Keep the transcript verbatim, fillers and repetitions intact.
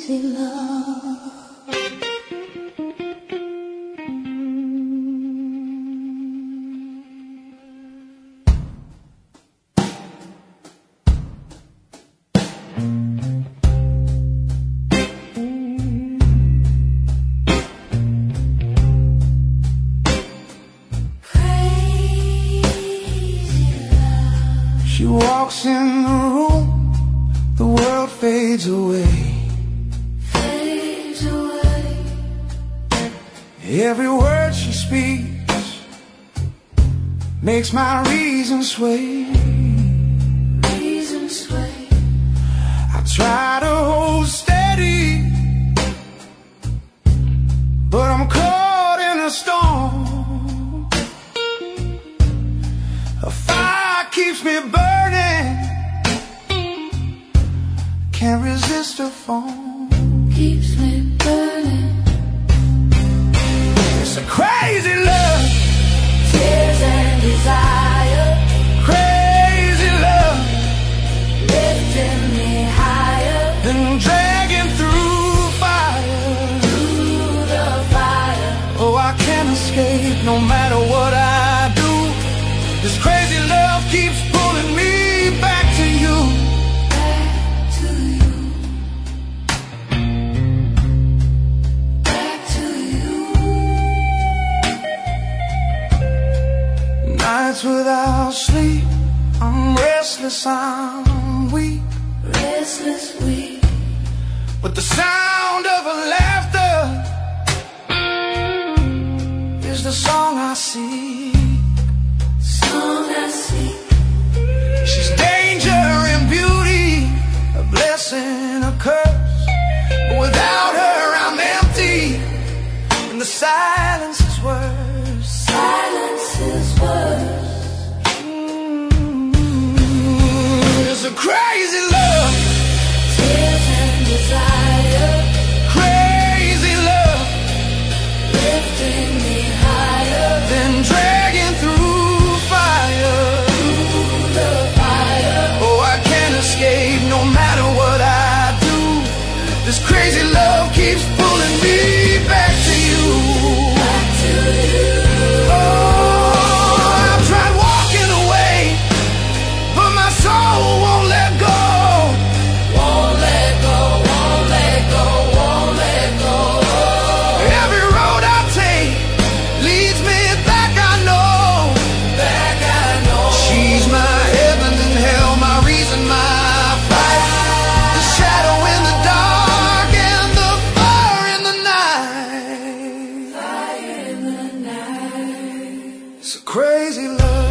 crazy love. She walks in the room, the world fades away. Fades away. Every word she speaks makes my reason sway. Reason sway. I try to hold steady, but I'm caught in a storm. A fire keeps me burning, can't resist her phone. Keeps me burning. It's a crazy love, Tears and desire, crazy love, lifting me higher. and dragging through fire. Through the fire. Oh, I can't escape no matter what I do. This crazy love keeps pulling me back to you. Back to you. Back to you. Nights without sleep, I'm restless, I'm weak. Restless week. But the sound of her laughter is the song I seek. Song I seek. She's danger and beauty, a blessing, a curse. But without her, I'm empty, and the silence is worse. Silence is worse. Mm, it's a crazy love, Tears and desire, crazy love, lifting me higher. then dragging through fire. Through the fire. Oh, I can't escape no matter what I do. This crazy love keeps pulling me back to you. Back to you. Oh, I've tried walking away, but my soul won't let go. Won't let go, won't let go, won't let go. Every road I take leads me back, I know. Back I know. She's my heaven and hell, my reason, my fight. The shadow in the dark and the fire in the night. Fire in the night. It's a crazy love.